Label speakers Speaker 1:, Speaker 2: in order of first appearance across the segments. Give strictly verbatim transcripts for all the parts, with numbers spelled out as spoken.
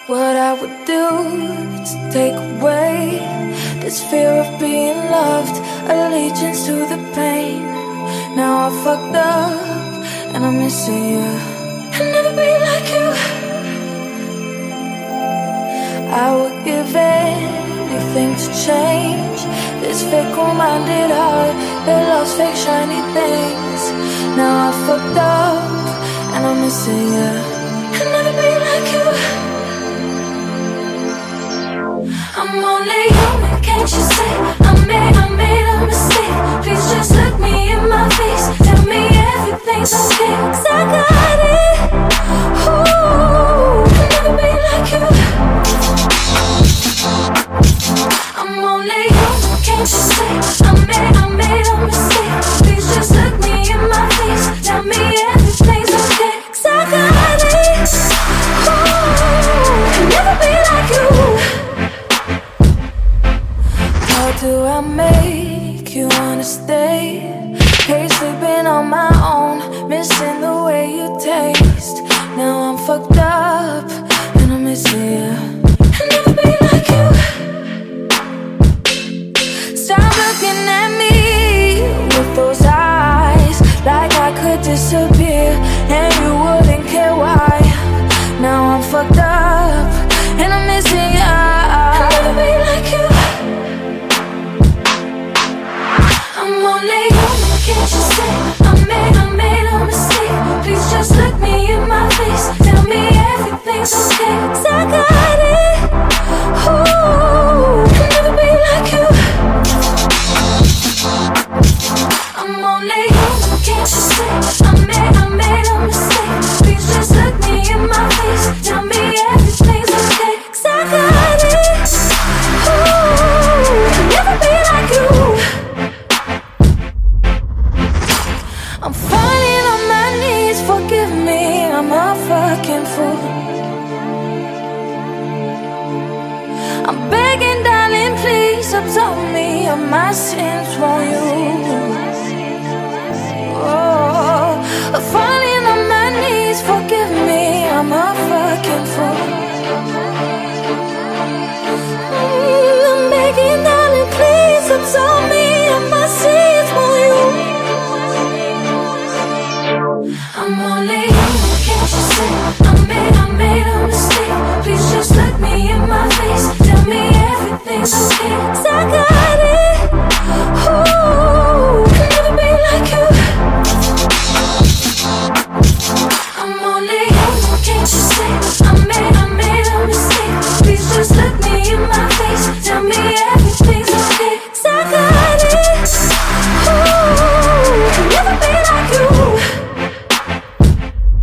Speaker 1: what I would do to take away this fear of being loved, allegiance to the pain. Now I fucked up and I'm missing you. I'll never be like you. I would give anything to change this fickle-minded heart that loves fake shiny things. Now I fucked up and I'm missing you. I'll never be like you. I'm only human, can't you see? I made, I made a mistake. Please just look me in my face. Tell me everything's okay, 'cause I got it. Ooh, I'll never be like you. I'm only human, can't you see? I made, I made a mistake. Please just look me in my face. Tell me everything's okay, 'cause I got it. Ooh, I'll never be like you. How do I make you wanna stay? Hate sleeping on my own, missing the way you taste. Now I'm fucked up and I'm missing you. I'll never be like you. Stop looking at me with those eyes, like I could disappear and you wouldn't care why. Now I'm fucked up and I'm missing you. I'll never be like you. I'm only human, can't you see? I made, I made a mistake. Please just look me in my face. Tell me everything's okay, 'cause I got it. Ooh, I'll never be like you. I'm only human, can't you see? I made, I made a mistake. Please just look me in my face. Tell me everything's okay, 'cause I got it. Ooh, I'll never be like you. I'm falling on my knees, forgive me, I'm a fucking fool. I'm begging, darling, please absolve me of my sins, won't you? Oh, I'm falling on my knees, forgive me, I'm a fucking fool. Mm, I'm begging, darling, please absolve me of my sins, won't you? I'm only human, can't you see? I made, I made a mistake. Please just look me in my face. Tell me everything's okay, 'cause I got it. Ooh, I'll never be like you. I'm only human, can't you see? I made, I made a mistake. Please just look me in my face. Tell me everything's okay, 'cause I got it. Ooh, I'll never be like you.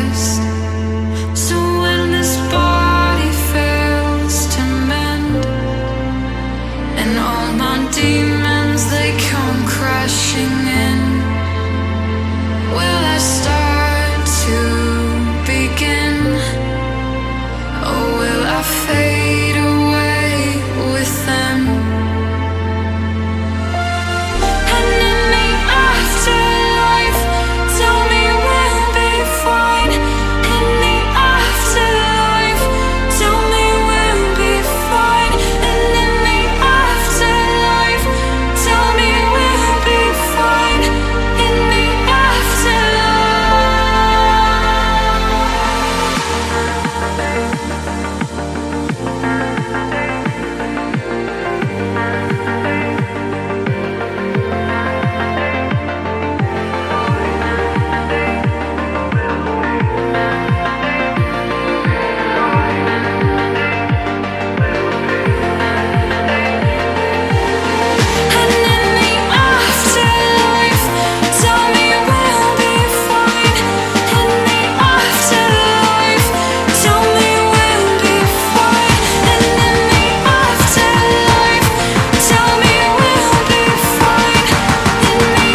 Speaker 1: rest. So when this body fails to mend, and all my demons they come crashing in, will I start to begin, or will I fade away with them? And in the afterlife, tell me we'll be fine. In the afterlife, tell me we'll be fine. And in the afterlife, tell me we'll be fine. In the afterlife. And in the afterlife, tell me we'll be fine. In the afterlife, tell me we'll be fine. And in the afterlife, tell me we'll be fine. In the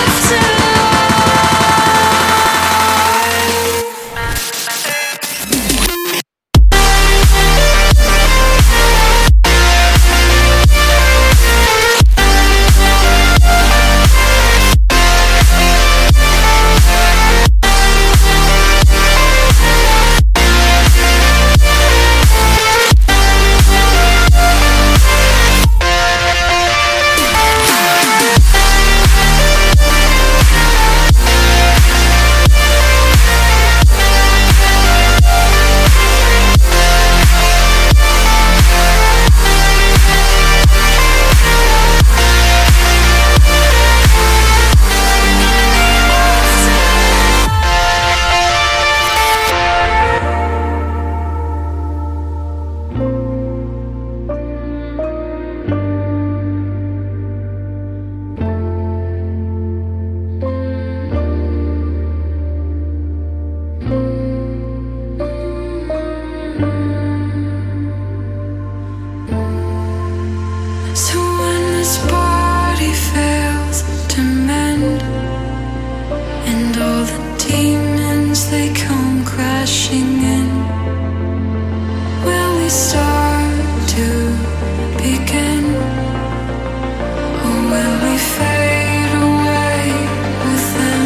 Speaker 1: So when this body fails to mend, and all the demons they come crashing in, will we start to begin, or will we fade away with them?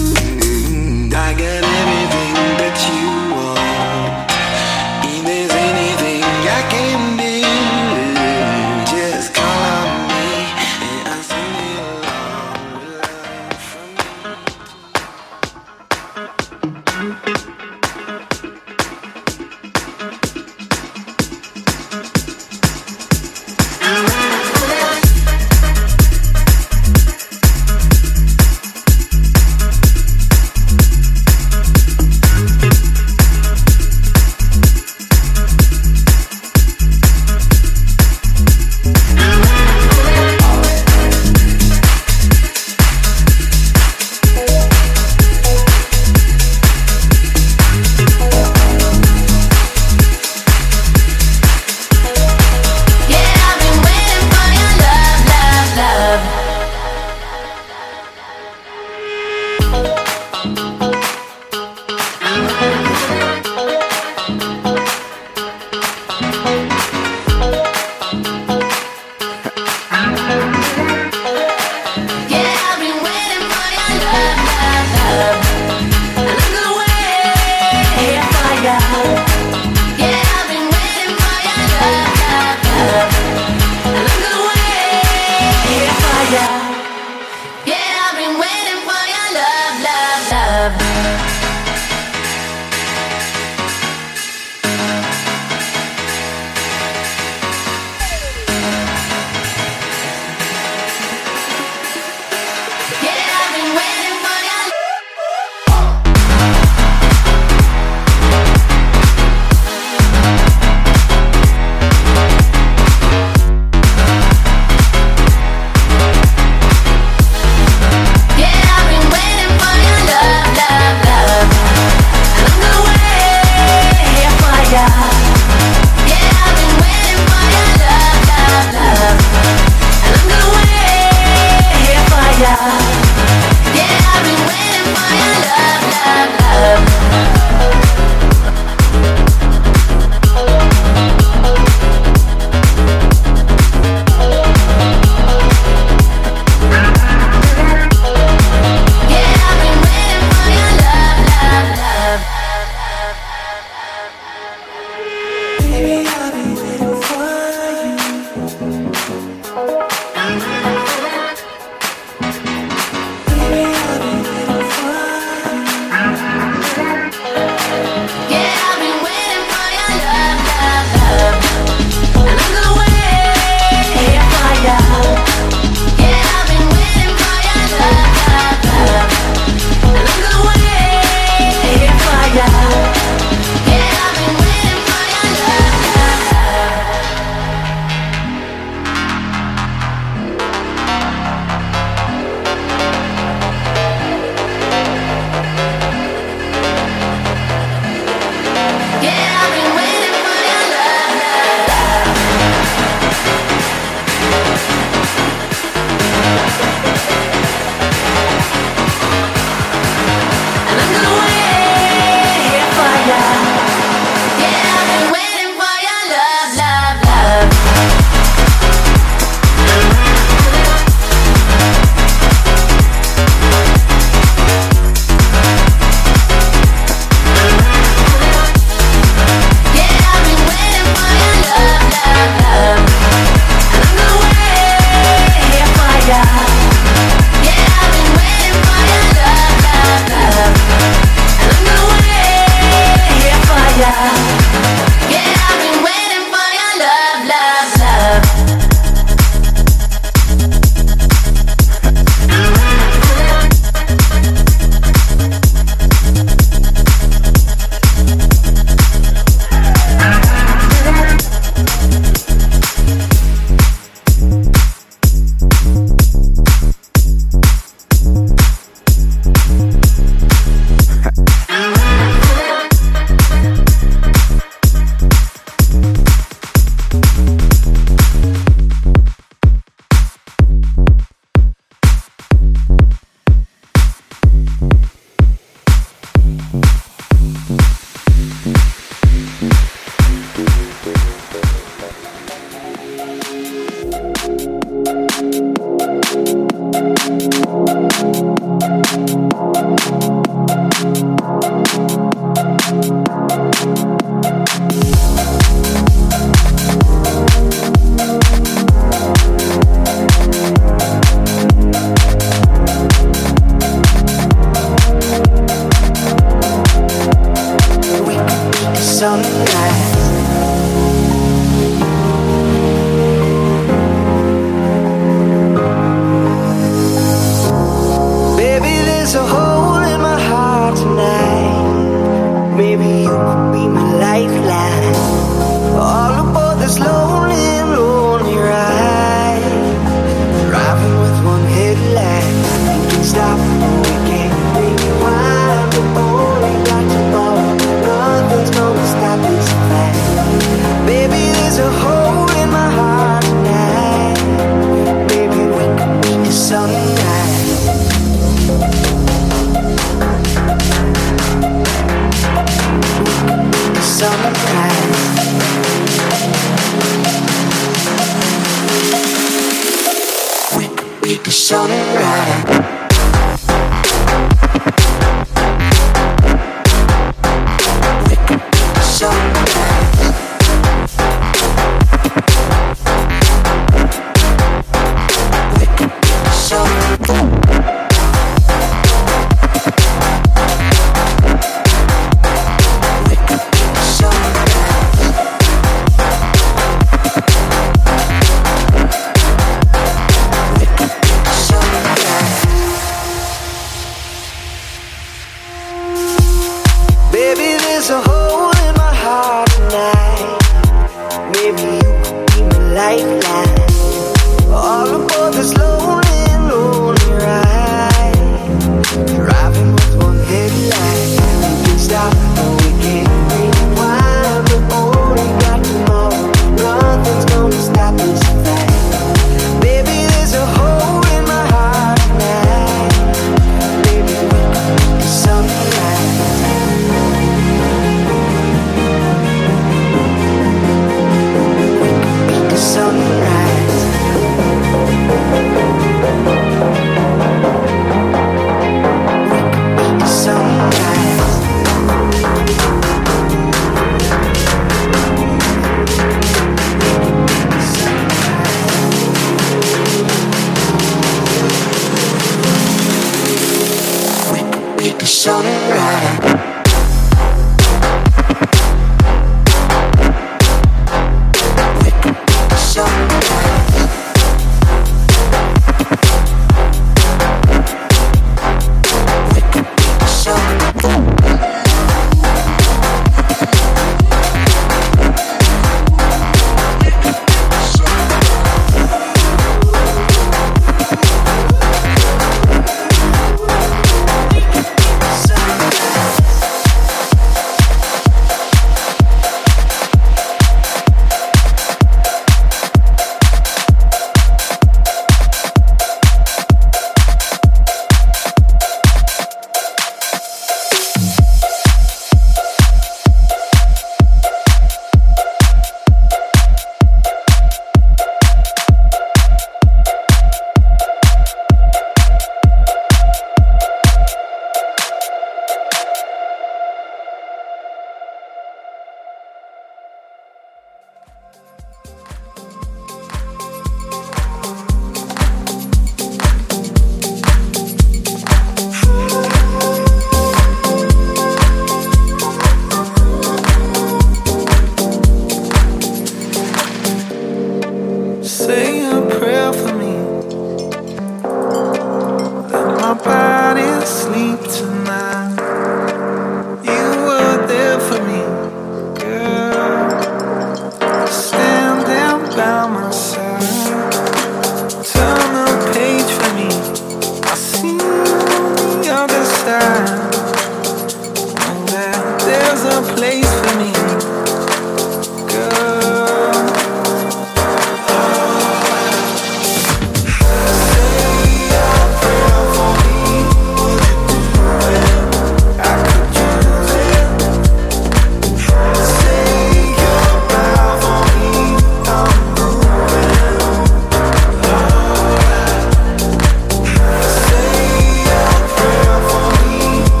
Speaker 2: Say a prayer for me.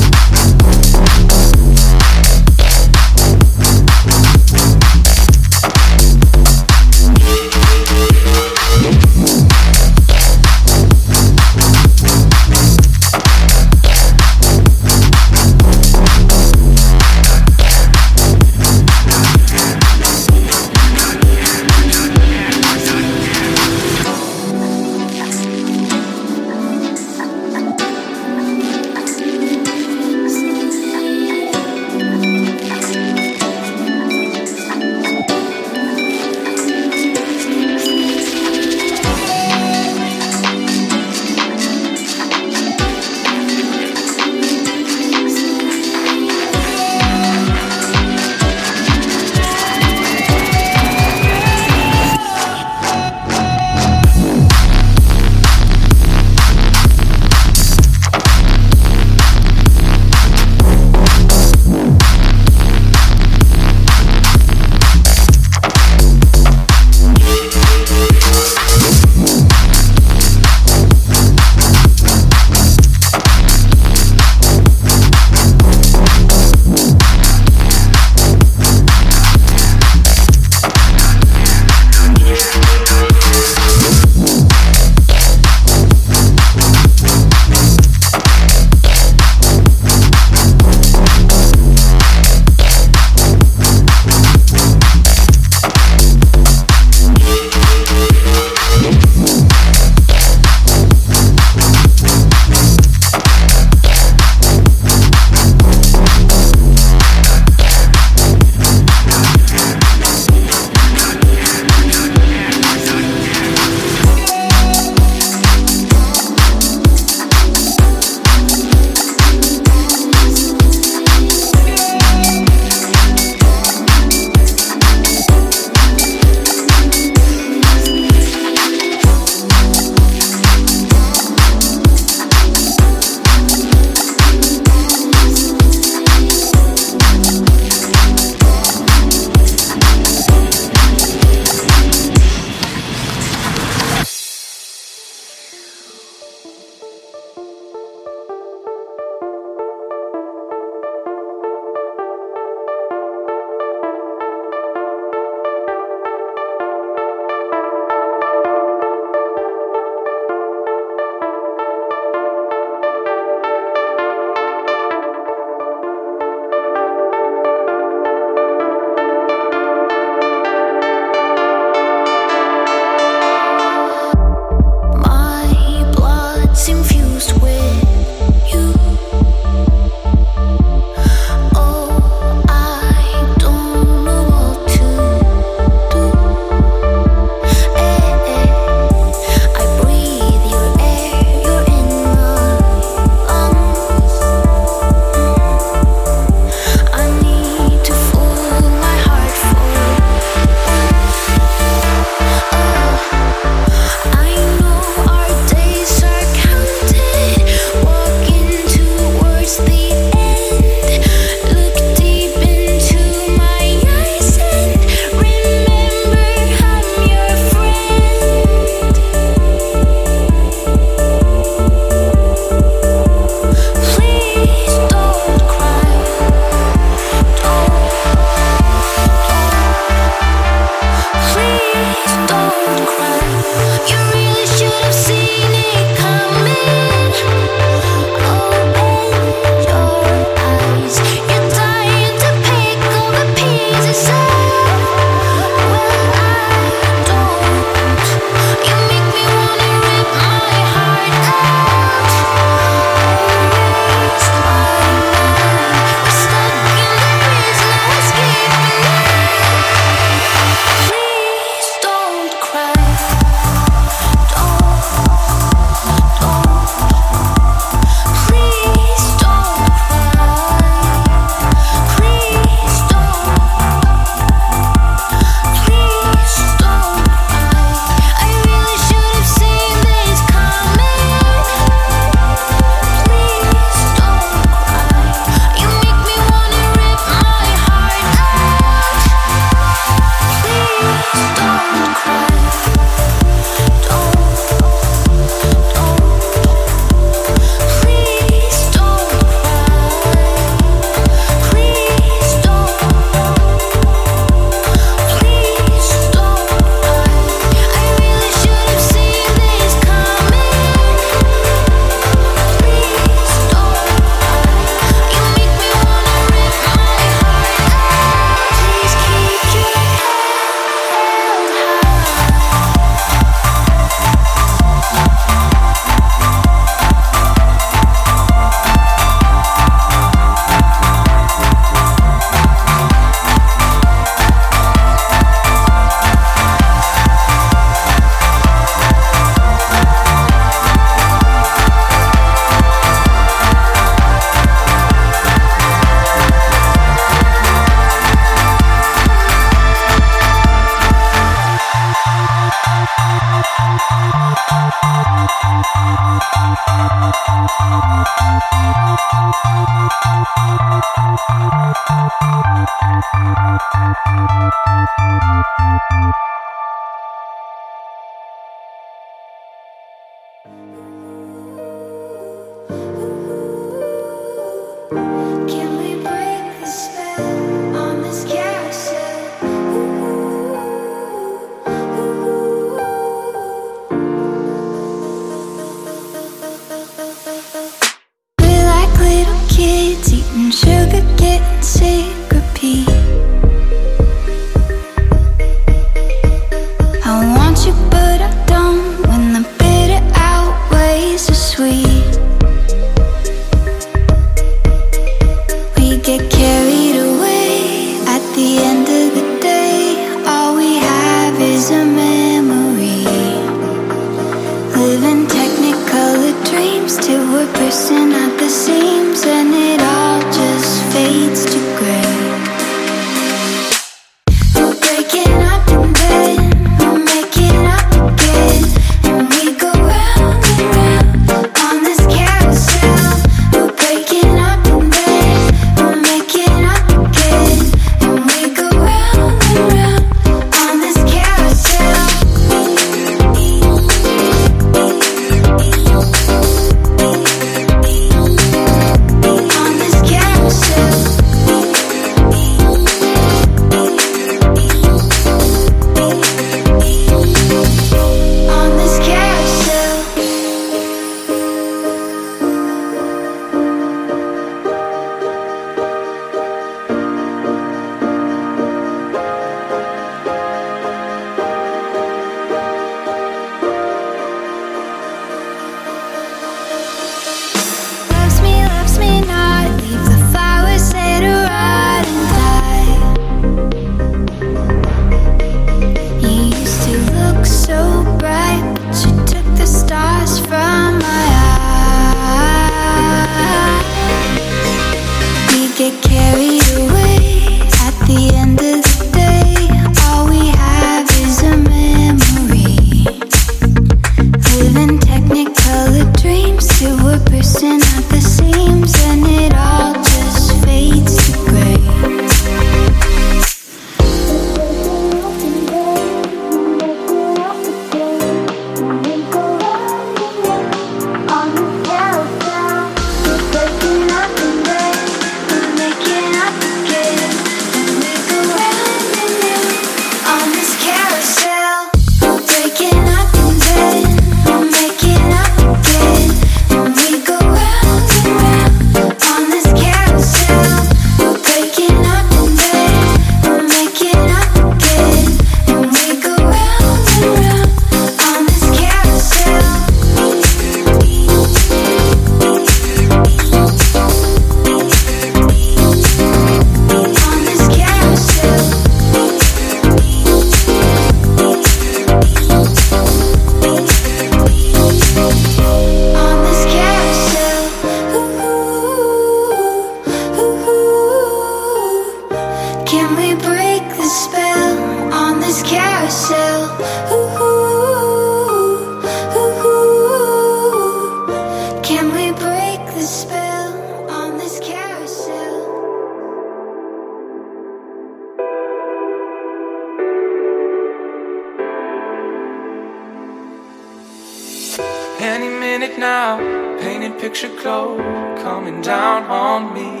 Speaker 2: Any minute now, painted picture cloud coming down on me.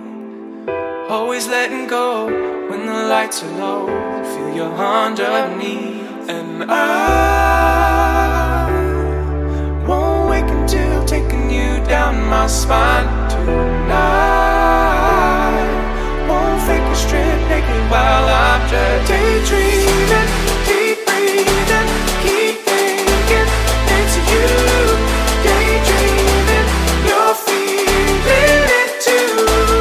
Speaker 2: Always letting go when the lights are low. Feel you underneath, and I won't wake until taking you down my spine tonight. Won't fake a strip naked while I'm just daydreaming, deep breathing, keep thinking it's you. Daydreaming, you're feeling it too.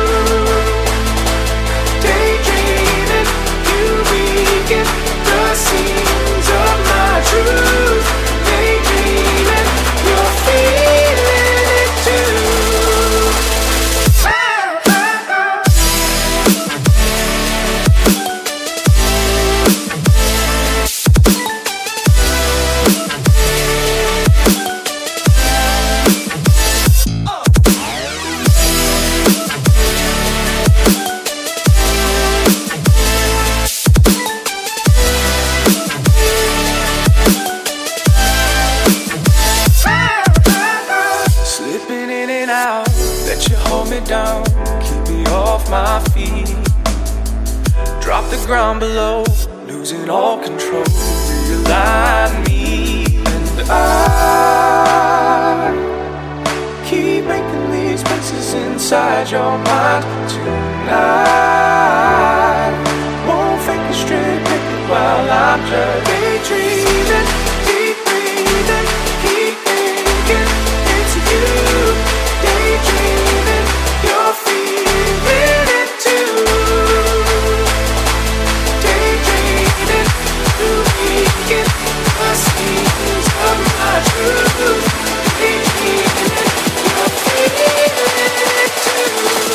Speaker 2: Daydreaming, you weaken the seams of my truth. Daydreaming, you're feeling it too. feet. Drop the ground below, losing all control. Realign me, and I keep making these places inside your mind tonight. Won't fake a straight picture while I'm just daydreaming, deep breathing, keep thinking it's you. Daydreaming, you're feeling it too. Daydreaming, the weekend, the seasons of my truth. Daydreaming, you're feeling it too.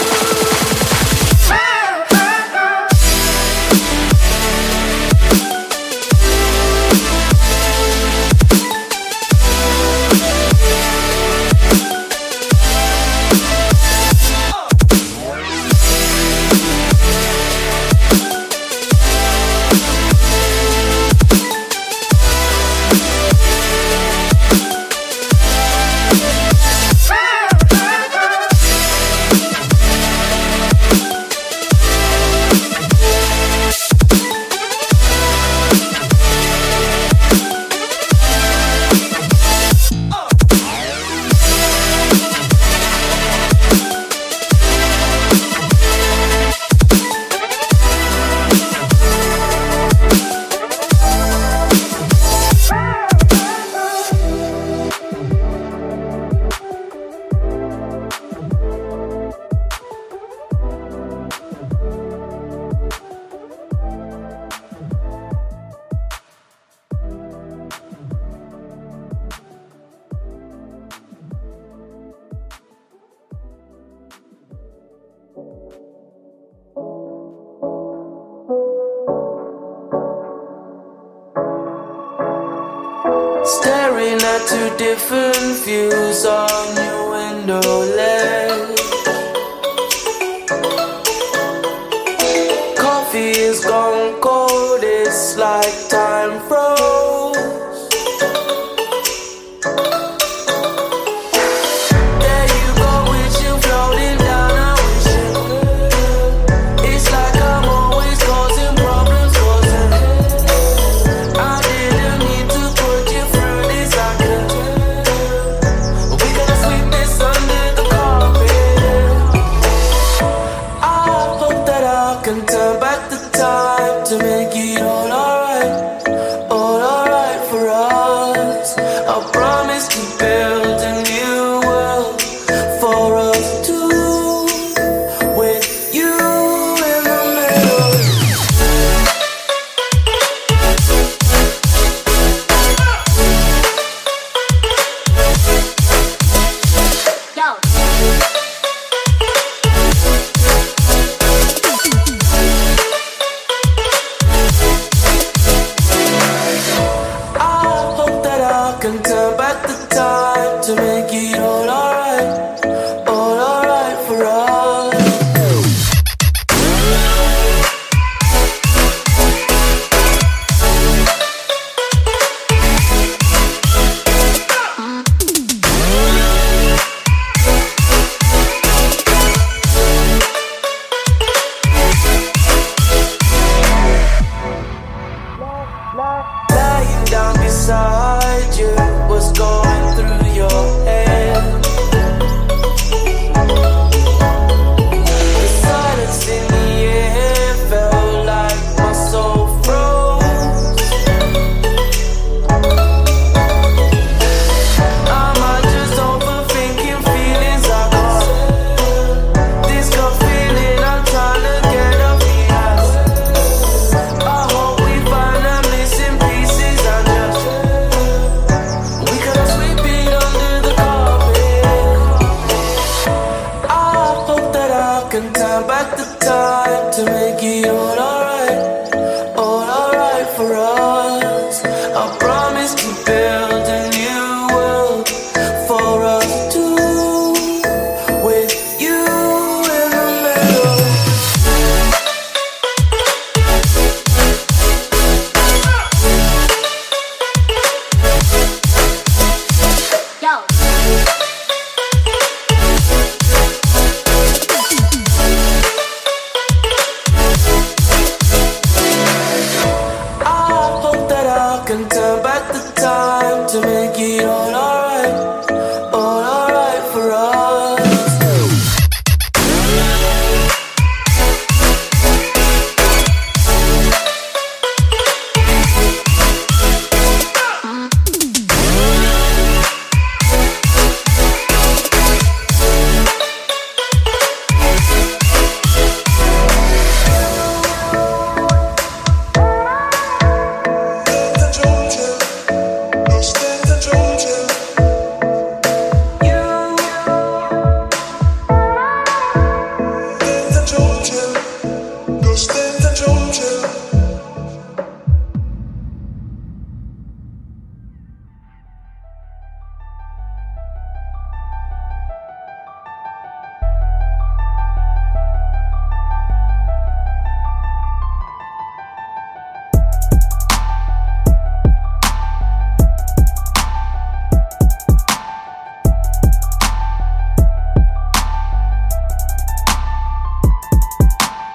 Speaker 3: Staring at two different views on your window ledge. Coffee is gone cold, it's like time froze. There you go with you floating down a wishing well. It's like I'm always causing problems, causing I didn't need to put you through this, I could tell. We gotta sweep this under the carpet. I hope that I can turn back the time to make it all alright, all alright for us. I promise to build a new world for us two, with you in the middle.
Speaker 1: Yo.
Speaker 3: I hope that I can turn back the time to make it all alright, all alright for us. Lying down beside you, what's going through your head? The silence in the air felt like my soul froze. Am I just overthinking feelings I got? This gut feeling I'm trying to get off the ass. I hope we find the missing pieces and just we gotta sweep it under the carpet. I hope that I can turn back the time to make it all alright, all alright for us. I promise to build a new world for us two, with you in the middle.
Speaker 1: Yo.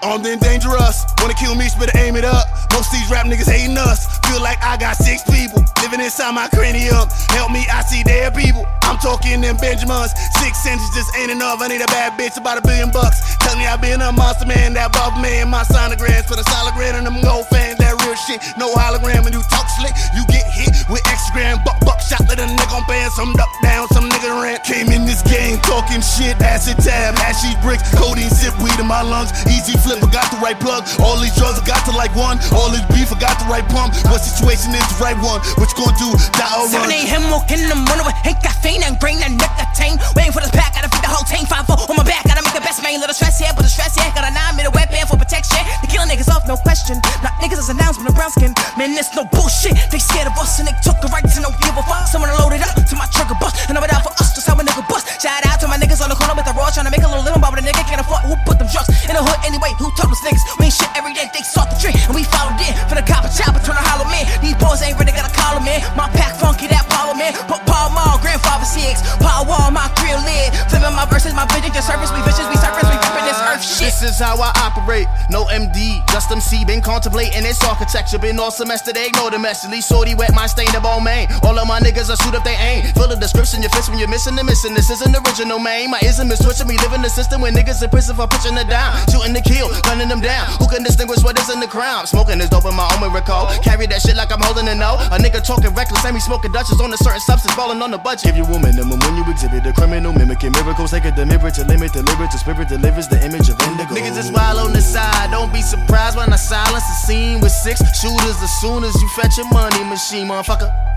Speaker 4: Armed and dangerous. Wanna kill me, better aim it up. Most these rap niggas hating us. Feel like I got six people living inside my cranium. Help me, I see dead people. I'm talking them Benjamins. Six inches just ain't enough. I need a bad bitch about a billion bucks. Tell me I been a monster man. That buff man, my sonograms. Put a solid grand on them gold fans. That real shit, no hologram. When you talk slick, you get hit with extra gram. Buck, buck, shot, let a nigga on band. Some duck down, some nigga rant. Came in this game talking shit. Acid tab, ashy bricks. Codeine sip, weed in my lungs. Easy flip, I got the right plug. All these drugs, I got to like one. All this beef, I got the right pump. What situation is the right one? What you gonna do? Die or run?
Speaker 5: seven a.m. walking in the morning with Hank caffeine and brain and nicotine. Waiting for this pack, gotta feed the whole team. five four on my back, gotta make the best man. Little stress here, but the stress here. Got a nine meter weapon for protection. They killing niggas off, no question. Not niggas as announced with a brown skin. Man, this no bullshit. They scared of us and they took the right to no give a fuck. Someone loaded up to my trigger bust. And I'm it out for us, just how a nigga bust. Shout out to my niggas on the corner with the raw, trying to make a little living, but a nigga can't afford. Who put them drugs in the hood anyway? Who told us niggas? We ain't shit every day, they sought the drink. And we followed in for the copper chopper, turn a hollow man. These boys ain't ready, gotta call them in. My pack funky, that power man. Put Paul Mall, grandfather six. Power wall, my grill lid. Flipping my verses, my vision, just surface. We vicious, we surface, we ripping this earth shit.
Speaker 6: This is how I operate. No M D, just M C. Been contemplating its architecture. Been all semester, they ignore the mess. At least shorty wet, my stain the ball main. All of my niggas are shoot if they ain't. Fill the description, you fits when you're missing the missing. This isn't original, man. My ism is twitching. We live in the system when niggas in prison for pitching it down. Shooting to kill, gunning them down. Who can distinguish what is in the crowd? Smoking is dope in my own recall. Carry that shit like I'm holding it no. A nigga talking reckless, and me smoking Dutchess on a certain substance, balling on the budget. Give you a minimum when you exhibit the criminal, mimicking miracles. Take a deliberate to limit the lyric. The spirit delivers the image of indigo. Niggas is wild on the side. Don't be surprised when I silence the scene with six shooters as soon as you fetch your money machine, motherfucker.